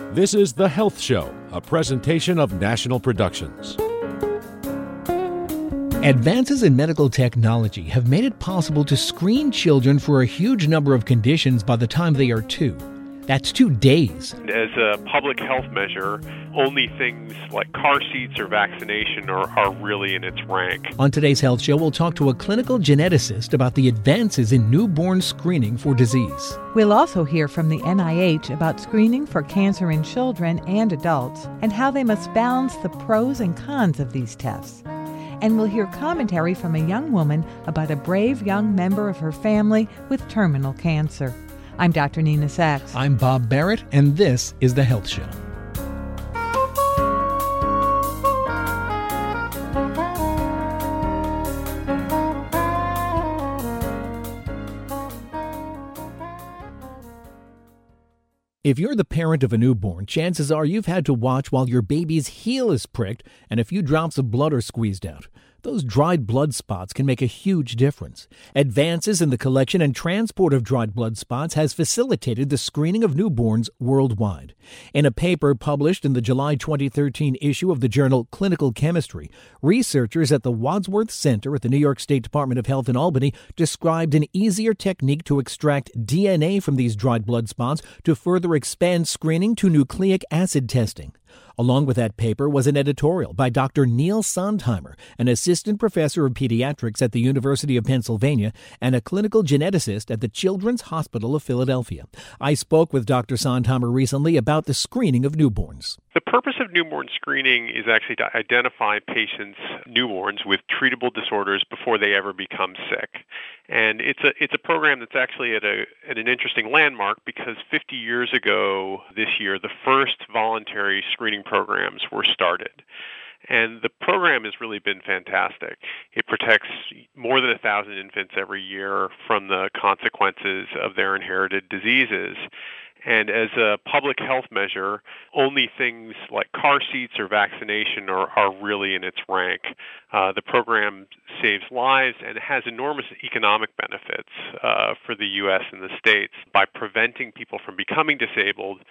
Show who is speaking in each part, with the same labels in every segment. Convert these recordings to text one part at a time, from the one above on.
Speaker 1: This is The Health Show, a presentation of National Productions.
Speaker 2: Advances in medical technology have made it possible to screen children for a huge number of conditions by the time they are 2. That's 2 days.
Speaker 3: As a public health measure, only things like car seats or vaccination are really in its rank.
Speaker 2: On today's Health Show, we'll talk to a clinical geneticist about the advances in newborn screening for disease.
Speaker 4: We'll also hear from the NIH about screening for cancer in children and adults and how they must balance the pros and cons of these tests. And we'll hear commentary from a young woman about a brave young member of her family with terminal cancer. I'm Dr. Nina Sachs.
Speaker 2: I'm Bob Barrett, and this is The Health Show. If you're the parent of a newborn, chances are you've had to watch while your baby's heel is pricked and a few drops of blood are squeezed out. Those dried blood spots can make a huge difference. Advances in the collection and transport of dried blood spots has facilitated the screening of newborns worldwide. In a paper published in the July 2013 issue of the journal Clinical Chemistry, researchers at the Wadsworth Center at the New York State Department of Health in Albany described an easier technique to extract DNA from these dried blood spots to further expand screening to nucleic acid testing. Along with that paper was an editorial by Dr. Neil Sondheimer, an assistant professor of pediatrics at the University of Pennsylvania and a clinical geneticist at the Children's Hospital of Philadelphia. I spoke with Dr. Sondheimer recently about the screening of newborns.
Speaker 3: The purpose of newborn screening is actually to identify patients, newborns, with treatable disorders before they ever become sick. And it's a program that's actually at an interesting landmark because 50 years ago this year, the first voluntary screening programs were started. And the program has really been fantastic. It protects more than 1,000 infants every year from the consequences of their inherited diseases. And as a public health measure, only things like car seats or vaccination are really in its rank. The program saves lives and has enormous economic benefits for the U.S. and the states by preventing people from becoming disabled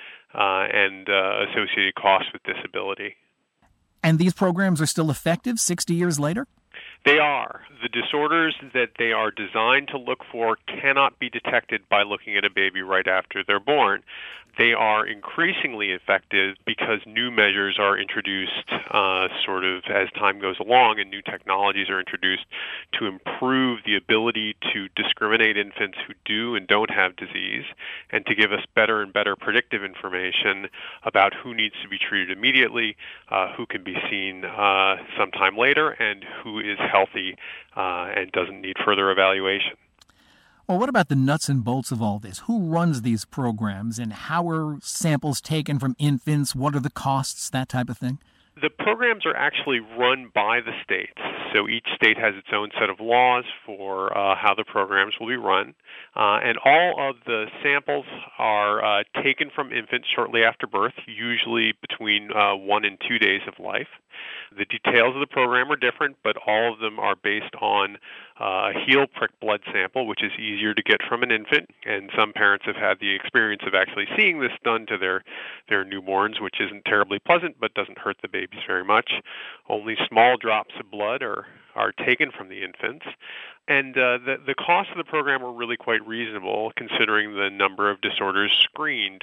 Speaker 3: and associated costs with disability.
Speaker 2: And these programs are still effective 60 years later?
Speaker 3: They are. The disorders that they are designed to look for cannot be detected by looking at a baby right after they're born. They are increasingly effective because new measures are introduced sort of as time goes along and new technologies are introduced to improve the ability to discriminate infants who do and don't have disease and to give us better and better predictive information about who needs to be treated immediately, who can be seen sometime later, and who is healthy and doesn't need further evaluation.
Speaker 2: Well, what about the nuts and bolts of all this? Who runs these programs and how are samples taken from infants? What are the costs, that type of thing?
Speaker 3: The programs are actually run by the states. So each state has its own set of laws for how the programs will be run. And all of the samples are taken from infants shortly after birth, usually between 1 and 2 days of life. The details of the program are different, but all of them are based on a heel prick blood sample, which is easier to get from an infant. And some parents have had the experience of actually seeing this done to their newborns, which isn't terribly pleasant, but doesn't hurt the babies very much. Only small drops of blood are taken from the infants. And the cost of the program are really quite reasonable, considering the number of disorders screened.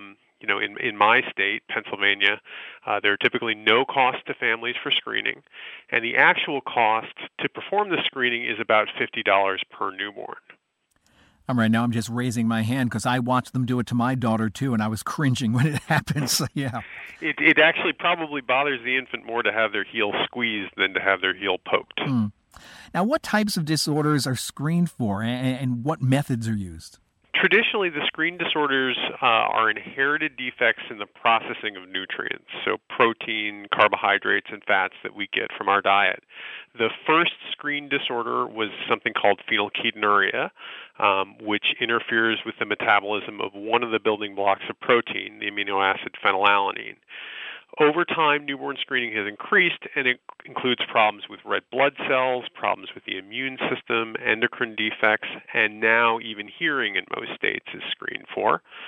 Speaker 3: In my state, Pennsylvania, there are typically no cost to families for screening, and the actual cost to perform the screening is about $50 per newborn.
Speaker 2: Right now I'm just raising my hand because I watched them do it to my daughter, too, and I was cringing when it happened, so yeah.
Speaker 3: It actually probably bothers the infant more to have their heel squeezed than to have their heel poked.
Speaker 2: Now, what types of disorders are screened for, and what methods are used?
Speaker 3: Traditionally, the screen disorders are inherited defects in the processing of nutrients, so protein, carbohydrates, and fats that we get from our diet. The first screen disorder was something called phenylketonuria, which interferes with the metabolism of one of the building blocks of protein, the amino acid phenylalanine. Over time, newborn screening has increased, and it includes problems with red blood cells, problems with the immune system, endocrine defects, and now even hearing in most states is screened for.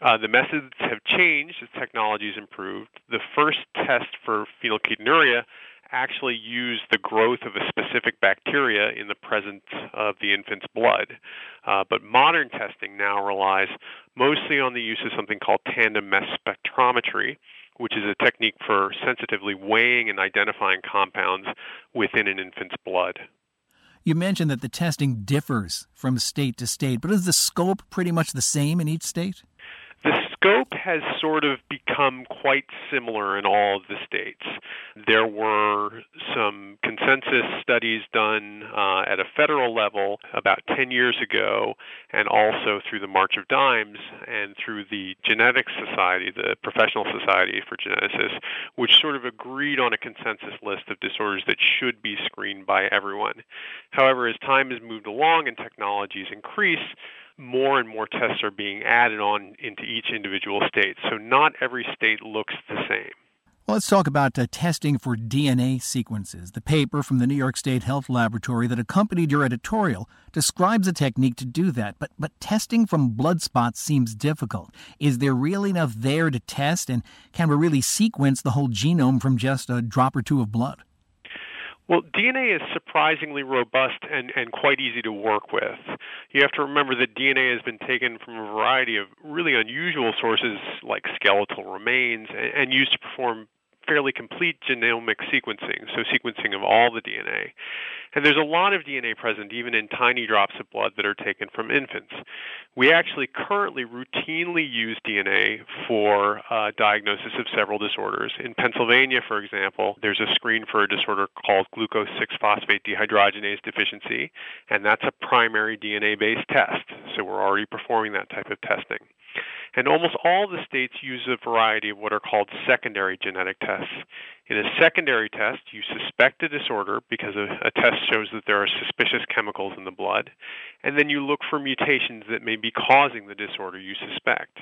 Speaker 3: The methods have changed as technology has improved. The first test for phenylketonuria actually used the growth of a specific bacteria in the presence of the infant's blood. But modern testing now relies mostly on the use of something called tandem mass spectrometry, which is a technique for sensitively weighing and identifying compounds within an infant's blood.
Speaker 2: You mentioned that the testing differs from state to state, but is the scope pretty much the same in each state?
Speaker 3: The scope has sort of become quite similar in all of the states. There were some consensus studies done at a federal level about 10 years ago, and also through the March of Dimes and through the Genetics Society, the Professional Society for Geneticists, which sort of agreed on a consensus list of disorders that should be screened by everyone. However, as time has moved along and technologies increase, more and more tests are being added on into each individual state. So not every state looks the same.
Speaker 2: Well, let's talk about testing for DNA sequences. The paper from the New York State Health Laboratory that accompanied your editorial describes a technique to do that. But testing from blood spots seems difficult. Is there really enough there to test, and can we really sequence the whole genome from just a drop or two of blood?
Speaker 3: Well, DNA is surprisingly robust and quite easy to work with. You have to remember that DNA has been taken from a variety of really unusual sources like skeletal remains and used to perform fairly complete genomic sequencing, so sequencing of all the DNA. And there's a lot of DNA present even in tiny drops of blood that are taken from infants. We actually currently routinely use DNA for diagnosis of several disorders. In Pennsylvania, for example, there's a screen for a disorder called glucose 6-phosphate dehydrogenase deficiency, and that's a primary DNA-based test. So we're already performing that type of testing. And almost all the states use a variety of what are called secondary genetic tests. In a secondary test, you suspect a disorder because a test shows that there are suspicious chemicals in the blood, and then you look for mutations that may be causing the disorder you suspect.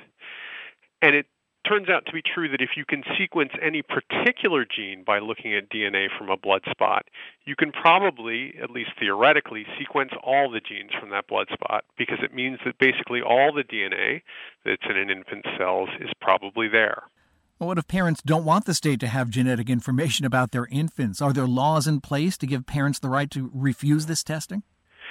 Speaker 3: And it turns out to be true that if you can sequence any particular gene by looking at DNA from a blood spot, you can probably, at least theoretically, sequence all the genes from that blood spot, because it means that basically all the DNA that's in an infant's cells is probably there.
Speaker 2: Well, what if parents don't want the state to have genetic information about their infants? Are there laws in place to give parents the right to refuse this testing?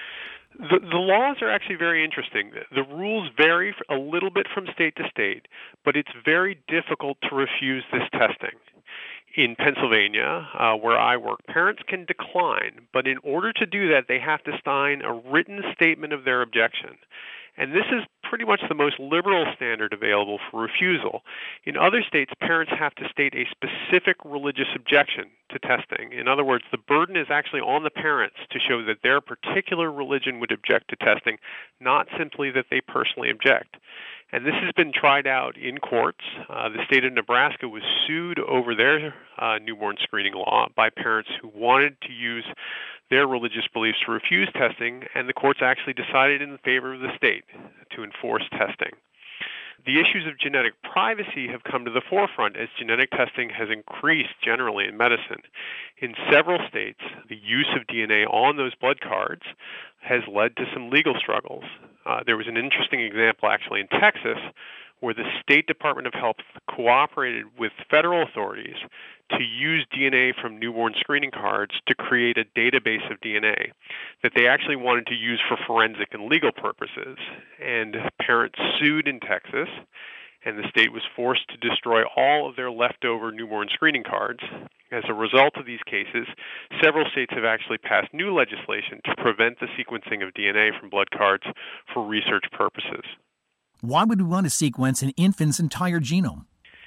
Speaker 3: The laws are actually very interesting. The rules vary a little bit from state to state, but it's very difficult to refuse this testing. In Pennsylvania, where I work, parents can decline, but in order to do that, they have to sign a written statement of their objection. And this is pretty much the most liberal standard available for refusal. In other states, parents have to state a specific religious objection to testing. In other words, the burden is actually on the parents to show that their particular religion would object to testing, not simply that they personally object. And this has been tried out in courts. The state of Nebraska was sued over their newborn screening law by parents who wanted to use their religious beliefs to refuse testing, and the courts actually decided in favor of the state to enforce testing. The issues of genetic privacy have come to the forefront as genetic testing has increased generally in medicine. In several states, the use of DNA on those blood cards has led to some legal struggles. There was an interesting example actually in Texas where the State Department of Health cooperated with federal authorities to use DNA from newborn screening cards to create a database of DNA that they actually wanted to use for forensic and legal purposes. And parents sued in Texas, and the state was forced to destroy all of their leftover newborn screening cards. As a result of these cases, several states have actually passed new legislation to prevent the sequencing of DNA from blood cards for research purposes.
Speaker 2: Why would we want to sequence an infant's entire genome?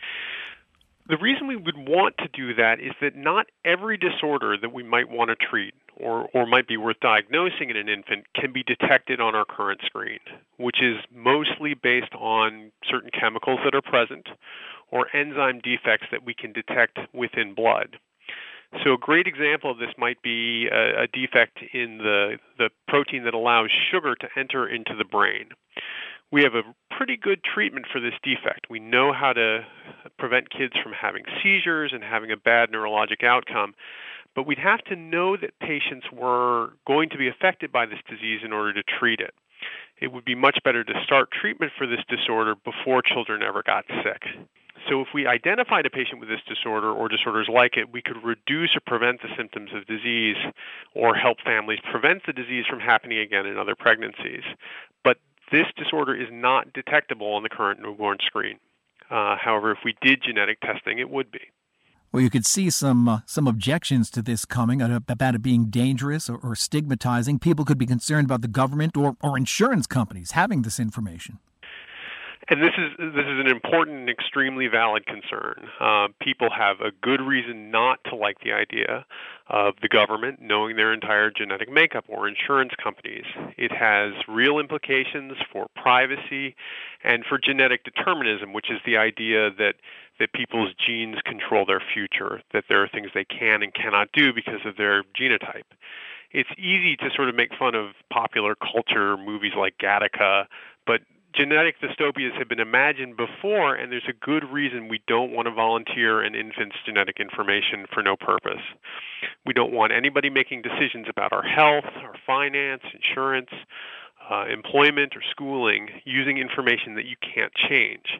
Speaker 3: The reason we would want to do that is that not every disorder that we might want to treat or might be worth diagnosing in an infant can be detected on our current screen, which is mostly based on certain chemicals that are present or enzyme defects that we can detect within blood. So a great example of this might be a defect in the protein that allows sugar to enter into the brain. We have a pretty good treatment for this defect. We know how to prevent kids from having seizures and having a bad neurologic outcome, but we'd have to know that patients were going to be affected by this disease in order to treat it. it would be much better to start treatment for this disorder before children ever got sick. So if we identified a patient with this disorder or disorders like it, we could reduce or prevent the symptoms of disease or help families prevent the disease from happening again in other pregnancies. But this disorder is not detectable on the current newborn screen. However, if we did genetic testing, it would be.
Speaker 2: Well, you could see some objections to this coming about it being dangerous or stigmatizing. People could be concerned about the government or insurance companies having this information.
Speaker 3: And this is an important and extremely valid concern. People have a good reason not to like the idea of the government knowing their entire genetic makeup or insurance companies. It has real implications for privacy and for genetic determinism, which is the idea that people's genes control their future, that there are things they can and cannot do because of their genotype. It's easy to sort of make fun of popular culture movies like Gattaca, but genetic dystopias have been imagined before, and there's a good reason we don't want to volunteer an infant's genetic information for no purpose. We don't want anybody making decisions about our health, our finance, insurance, employment, or schooling using information that you can't change.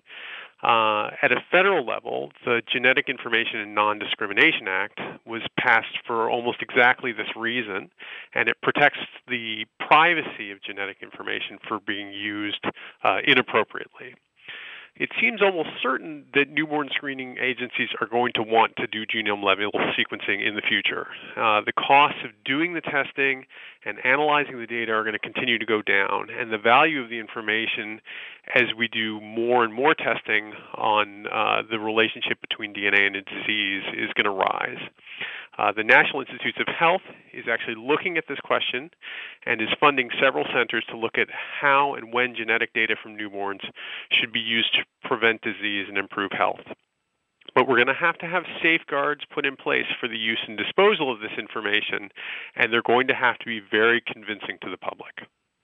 Speaker 3: At a federal level, the Genetic Information and Non-Discrimination Act was passed for almost exactly this reason, and it protects the privacy of genetic information for being used inappropriately. It seems almost certain that newborn screening agencies are going to want to do genome-level sequencing in the future. The costs of doing the testing and analyzing the data are going to continue to go down, and the value of the information as we do more and more testing on the relationship between DNA and a disease is going to rise. The National Institutes of Health is actually looking at this question and is funding several centers to look at how and when genetic data from newborns should be used to prevent disease and improve health. But we're going to have safeguards put in place for the use and disposal of this information, and they're going to have to be very convincing to the public.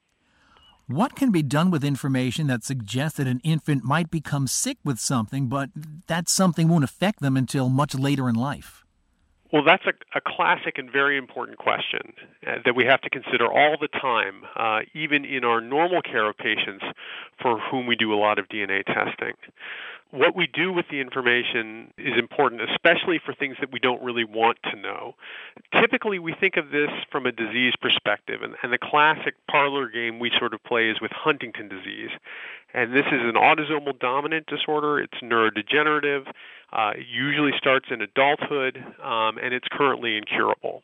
Speaker 2: What can be done with information that suggests that an infant might become sick with something, but that something won't affect them until much later in life?
Speaker 3: Well, that's a classic and very important question that we have to consider all the time, even in our normal care of patients for whom we do a lot of DNA testing. What we do with the information is important, especially for things that we don't really want to know. Typically, we think of this from a disease perspective, and the classic parlor game we sort of play is with Huntington disease. And this is an autosomal dominant disorder. It's neurodegenerative. It usually starts in adulthood, and it's currently incurable.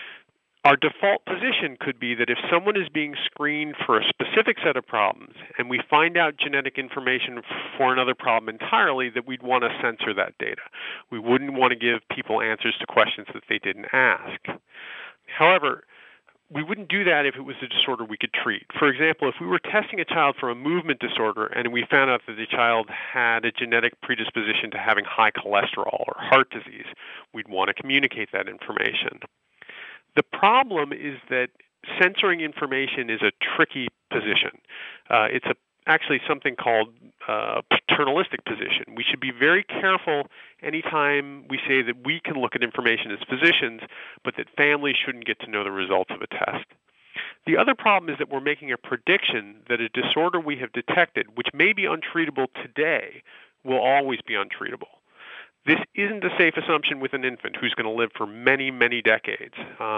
Speaker 3: Our default position could be that if someone is being screened for a specific set of problems and we find out genetic information for another problem entirely, that we'd want to censor that data. We wouldn't want to give people answers to questions that they didn't ask. However, we wouldn't do that if it was a disorder we could treat. For example, if we were testing a child for a movement disorder and we found out that the child had a genetic predisposition to having high cholesterol or heart disease, we'd want to communicate that information. The problem is that censoring information is a tricky position. It's actually something called a paternalistic position. We should be very careful anytime we say that we can look at information as physicians, but that families shouldn't get to know the results of a test. The other problem is that we're making a prediction that a disorder we have detected, which may be untreatable today, will always be untreatable. This isn't a safe assumption with an infant who's going to live for many, many decades.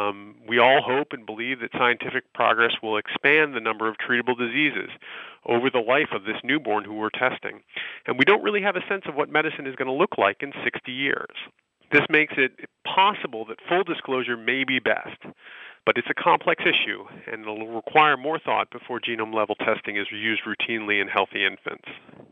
Speaker 3: We all hope and believe that scientific progress will expand the number of treatable diseases over the life of this newborn who we're testing. And we don't really have a sense of what medicine is going to look like in 60 years. This makes it possible that full disclosure may be best. But it's a complex issue, and it'll require more thought before genome-level testing is used routinely in healthy infants.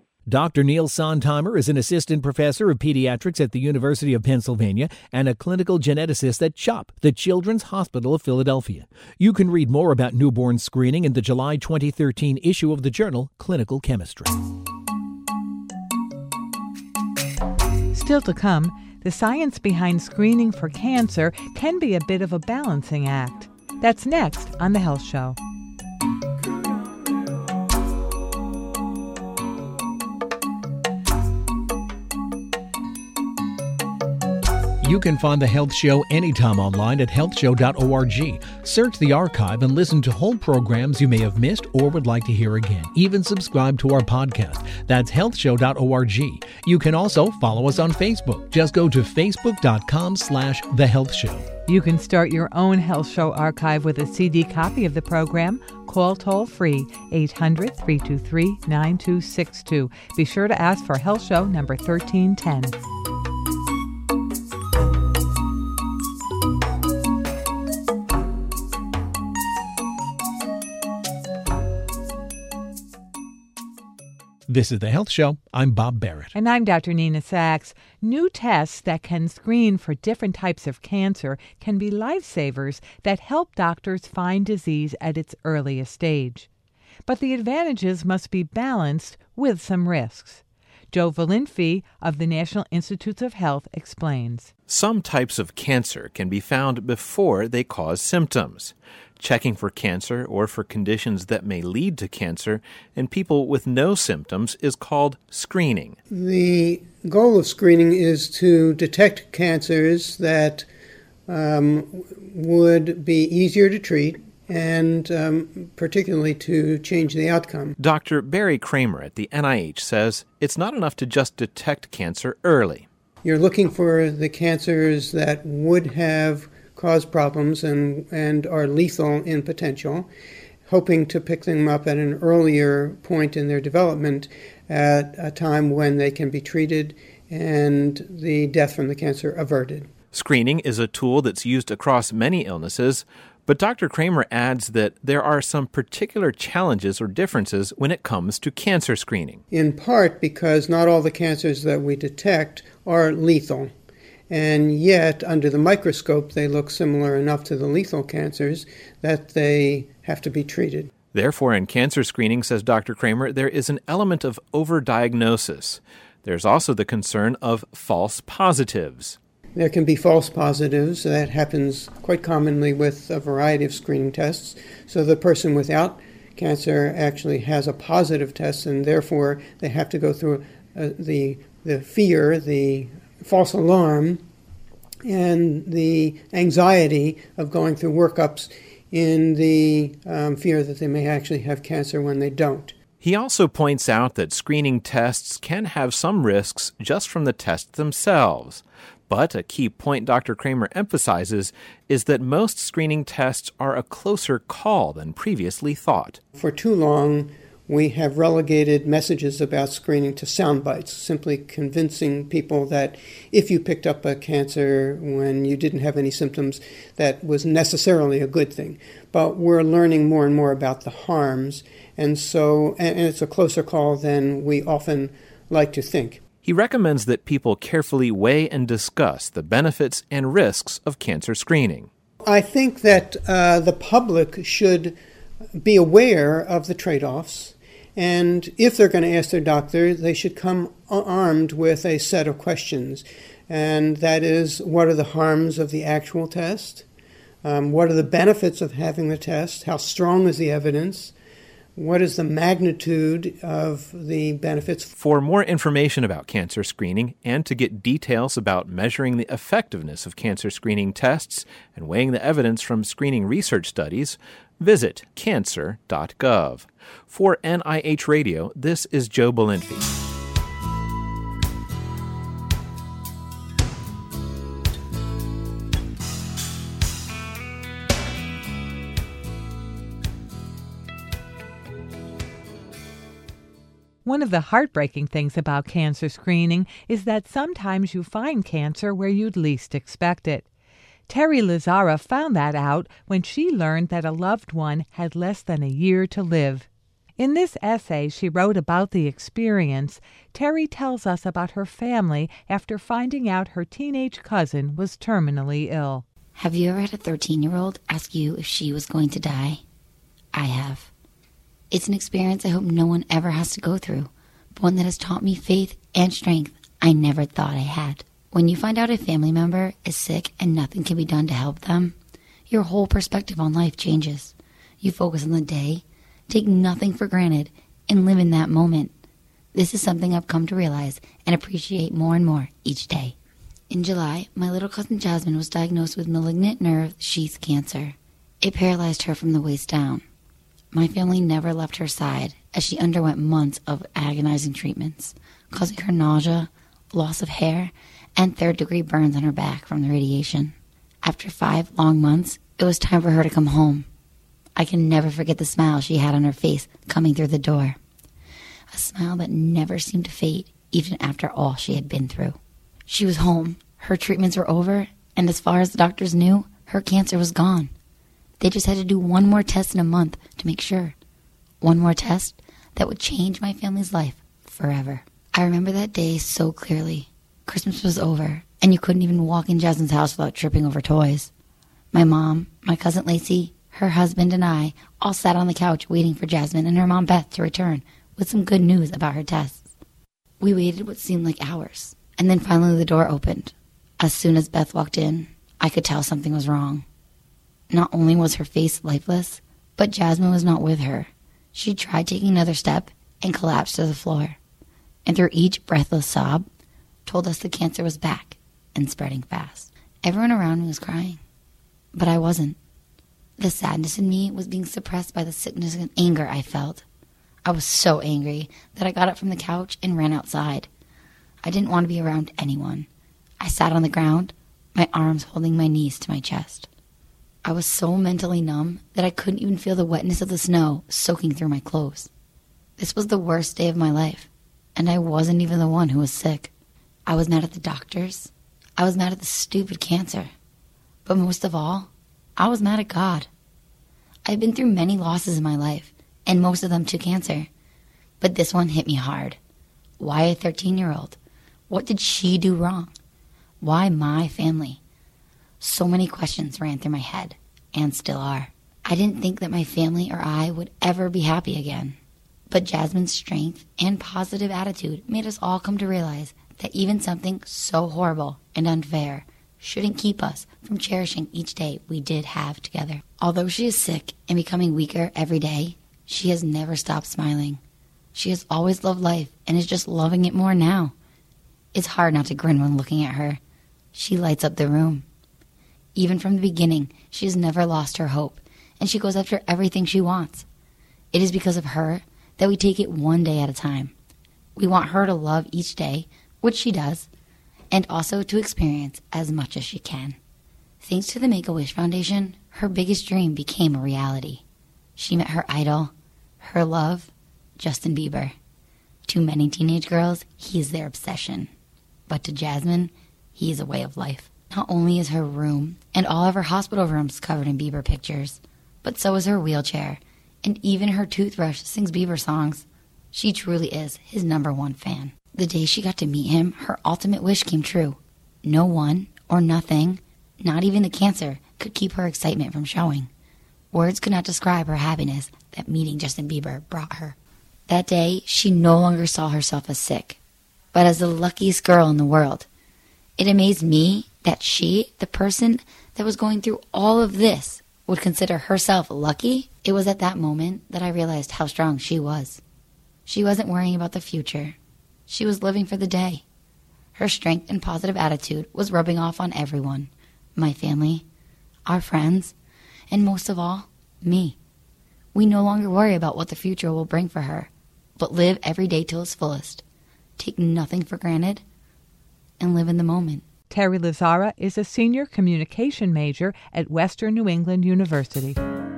Speaker 2: Dr. Neil Sontheimer is an assistant professor of pediatrics at the University of Pennsylvania and a clinical geneticist at CHOP, the Children's Hospital of Philadelphia. You can read more about newborn screening in the July 2013 issue of the journal Clinical Chemistry.
Speaker 4: Still to come, the science behind screening for cancer can be a bit of a balancing act. That's next on The Health Show.
Speaker 2: You can find The Health Show anytime online at healthshow.org. Search the archive and listen to whole programs you may have missed or would like to hear again. Even subscribe to our podcast. That's healthshow.org. You can also follow us on Facebook. Just go to facebook.com/The Health Show.
Speaker 4: You can start your own Health Show archive with a CD copy of the program. Call toll-free 800-323-9262. Be sure to ask for Health Show number 1310.
Speaker 2: This is The Health Show. I'm Bob Barrett.
Speaker 4: And I'm Dr. Nina Sachs. New tests that can screen for different types of cancer can be lifesavers that help doctors find disease at its earliest stage. But the advantages must be balanced with some risks. Joe Valinfi of the National Institutes of Health explains.
Speaker 5: Some types of cancer can be found before they cause symptoms. Checking for cancer or for conditions that may lead to cancer in people with no symptoms is called screening.
Speaker 6: The goal of screening is to detect cancers that would be easier to treat and particularly to change the outcome.
Speaker 5: Dr. Barry Kramer at the NIH says it's not enough to just detect cancer early.
Speaker 6: You're looking for the cancers that would have caused problems and are lethal in potential, hoping to pick them up at an earlier point in their development at a time when they can be treated and the death from the cancer averted.
Speaker 5: Screening is a tool that's used across many illnesses, but Dr. Kramer adds that there are some particular challenges or differences when it comes to cancer screening.
Speaker 6: In part because not all the cancers that we detect are lethal. And yet, under the microscope, they look similar enough to the lethal cancers that they have to be treated.
Speaker 5: Therefore, in cancer screening, says Dr. Kramer, there is an element of overdiagnosis. There's also the concern of false positives.
Speaker 6: There can be false positives. That happens quite commonly with a variety of screening tests. So the person without cancer actually has a positive test, and therefore they have to go through the fear, the false alarm, and the anxiety of going through workups in the fear that they may actually have cancer when they don't.
Speaker 5: He also points out that screening tests can have some risks just from the tests themselves. But a key point Dr. Kramer emphasizes is that most screening tests are a closer call than previously thought.
Speaker 6: For too long, we have relegated messages about screening to sound bites, simply convincing people that if you picked up a cancer when you didn't have any symptoms, that was necessarily a good thing. But we're learning more and more about the harms, and it's a closer call than we often like to think.
Speaker 5: He recommends that people carefully weigh and discuss the benefits and risks of cancer screening.
Speaker 6: I think that the public should be aware of the trade-offs. And if they're going to ask their doctor, they should come armed with a set of questions. And that is, what are the harms of the actual test? What are the benefits of having the test? How strong is the evidence? What is the magnitude of the benefits?
Speaker 5: For more information about cancer screening and to get details about measuring the effectiveness of cancer screening tests and weighing the evidence from screening research studies, visit cancer.gov. For NIH Radio, this is Joe Valinfi.
Speaker 4: One of the heartbreaking things about cancer screening is that sometimes you find cancer where you'd least expect it. Terry Lazara found that out when she learned that a loved one had less than a year to live. In this essay she wrote about the experience, Terry tells us about her family after finding out her teenage cousin was terminally ill.
Speaker 7: Have you ever had a 13-year-old ask you if she was going to die? I have. It's an experience I hope no one ever has to go through, but one that has taught me faith and strength I never thought I had. When you find out a family member is sick and nothing can be done to help them, your whole perspective on life changes. You focus on the day, take nothing for granted, and live in that moment. This is something I've come to realize and appreciate more and more each day. In July, my little cousin Jasmine was diagnosed with malignant nerve sheath cancer. It paralyzed her from the waist down. My family never left her side as she underwent months of agonizing treatments, causing her nausea, loss of hair, and third-degree burns on her back from the radiation. After 5 long months, it was time for her to come home. I can never forget the smile she had on her face coming through the door. A smile that never seemed to fade, even after all she had been through. She was home, her treatments were over, and as far as the doctors knew, her cancer was gone. They just had to do one more test in a month to make sure. One more test that would change my family's life forever. I remember that day so clearly. Christmas was over, and you couldn't even walk in Jasmine's house without tripping over toys. My mom, my cousin Lacey, her husband, and I all sat on the couch waiting for Jasmine and her mom Beth to return with some good news about her tests. We waited what seemed like hours, and then finally the door opened. As soon as Beth walked in, I could tell something was wrong. Not only was her face lifeless, but Jasmine was not with her. She tried taking another step and collapsed to the floor. And through each breathless sob, told us the cancer was back and spreading fast. Everyone around me was crying, but I wasn't. The sadness in me was being suppressed by the sickness and anger I felt. I was so angry that I got up from the couch and ran outside. I didn't want to be around anyone. I sat on the ground, my arms holding my knees to my chest. I was so mentally numb that I couldn't even feel the wetness of the snow soaking through my clothes. This was the worst day of my life, and I wasn't even the one who was sick. I was mad at the doctors. I was mad at the stupid cancer. But most of all, I was mad at God. I've been through many losses in my life, and most of them to cancer. But this one hit me hard. Why a 13-year-old? What did she do wrong? Why my family? So many questions ran through my head, and still are. I didn't think that my family or I would ever be happy again. But Jasmine's strength and positive attitude made us all come to realize that even something so horrible and unfair shouldn't keep us from cherishing each day we did have together. Although she is sick and becoming weaker every day, she has never stopped smiling. She has always loved life and is just loving it more now. It's hard not to grin when looking at her. She lights up the room. Even from the beginning, she has never lost her hope, and she goes after everything she wants. It is because of her that we take it one day at a time. We want her to love each day, which she does, and also to experience as much as she can. Thanks to the Make-A-Wish Foundation, her biggest dream became a reality. She met her idol, her love, Justin Bieber. To many teenage girls, he is their obsession. But to Jasmine, he is a way of life. Not only is her room and all of her hospital rooms covered in Bieber pictures, but so is her wheelchair, and even her toothbrush sings Bieber songs. She truly is his #1 fan. The day she got to meet him, her ultimate wish came true. No one or nothing, not even the cancer, could keep her excitement from showing. Words could not describe her happiness that meeting Justin Bieber brought her. That day, she no longer saw herself as sick, but as the luckiest girl in the world. It amazed me that she, the person that was going through all of this, would consider herself lucky. It was at that moment that I realized how strong she was. She wasn't worrying about the future. She was living for the day. Her strength and positive attitude was rubbing off on everyone. My family, our friends, and most of all, me. We no longer worry about what the future will bring for her, but live every day to its fullest. Take nothing for granted, and live in the moment.
Speaker 4: Terry Lazara is a senior communication major at Western New England University.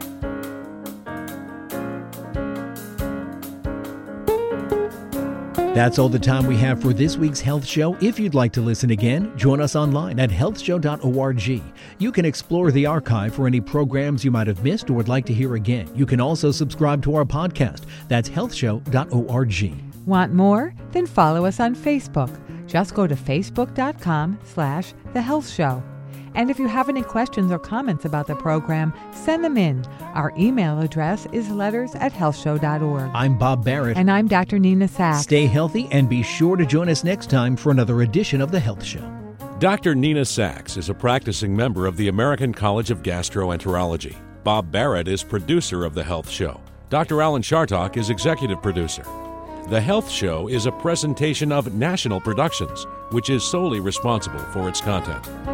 Speaker 2: That's all the time we have for this week's Health Show. If you'd like to listen again, join us online at healthshow.org. You can explore the archive for any programs you might have missed or would like to hear again. You can also subscribe to our podcast. That's healthshow.org.
Speaker 4: Want more? Then follow us on Facebook. Just go to facebook.com/The Health Show. And if you have any questions or comments about the program, send them in. Our email address is letters@healthshow.org.
Speaker 2: I'm Bob Barrett.
Speaker 4: And I'm Dr. Nina Sachs.
Speaker 2: Stay healthy and be sure to join us next time for another edition of The Health Show.
Speaker 1: Dr. Nina Sachs is a practicing member of the American College of Gastroenterology. Bob Barrett is producer of The Health Show. Dr. Alan Chartock is executive producer. The Health Show is a presentation of National Productions, which is solely responsible for its content.